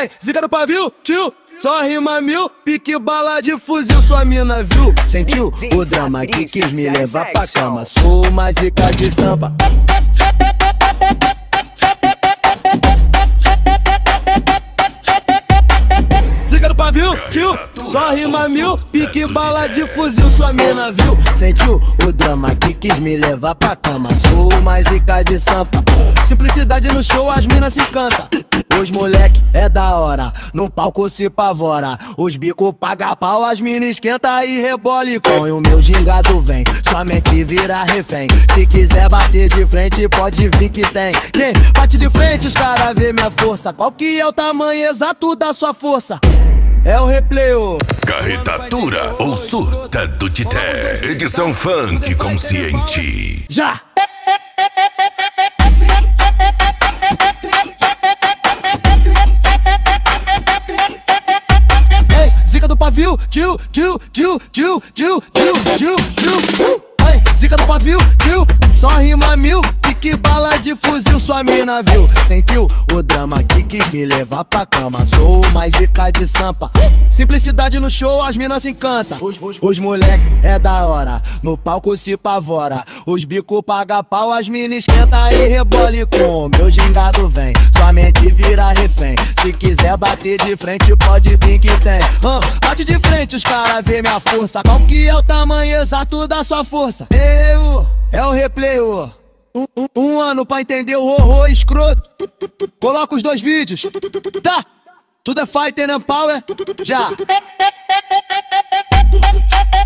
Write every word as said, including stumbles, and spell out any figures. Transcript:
Ai, zica no pavio, tio. Só rima mil, pique bala de fuzil, sua mina viu? Sentiu o drama que quis me levar pra cama. Sou uma zica de samba. Zica no pavio, tio. Só rima mil, pique bala de fuzil, sua mina viu? Sentiu o drama que quis me levar pra cama. Sou uma zica de sampa. Simplicidade no show, as minas se cantam. Os moleque é da hora, no palco se pavora. Os bico paga pau, as mina esquenta e rebola e com. E o meu gingado vem, somente vira refém. Se quiser bater de frente, pode vir que tem. Quem bate de frente, os cara vê minha força. Qual que é o tamanho exato da sua força? É o replay, ô. Carretatura ou surta do Tité. Edição funk consciente. Já! Ei, zica do pavio, tio, tio, tio, tio, tio, tio, tio, tio. Uh! Ei, zica do pavio, tio, só rima mil, pique bala de fuzil, sua mina viu? Sentiu o drama que quis me levar pra cama. Sou mais zica de sampa. Simplicidade no show, as minas se encantam. Os, os, os moleque é da hora, no palco se pavora. Os bico paga pau, as minas esquenta e rebola e com. Meu gingado vem, somente vira refém. Se quiser bater de frente, pode vir que tem. uh, Bate de frente, os cara vê minha força. Qual que é o tamanho exato da sua força? Eu, é o replay, ô. Um, um, um ano pra entender o horror escroto. Coloca os dois vídeos. Tá, tudo é fighter and power. Já.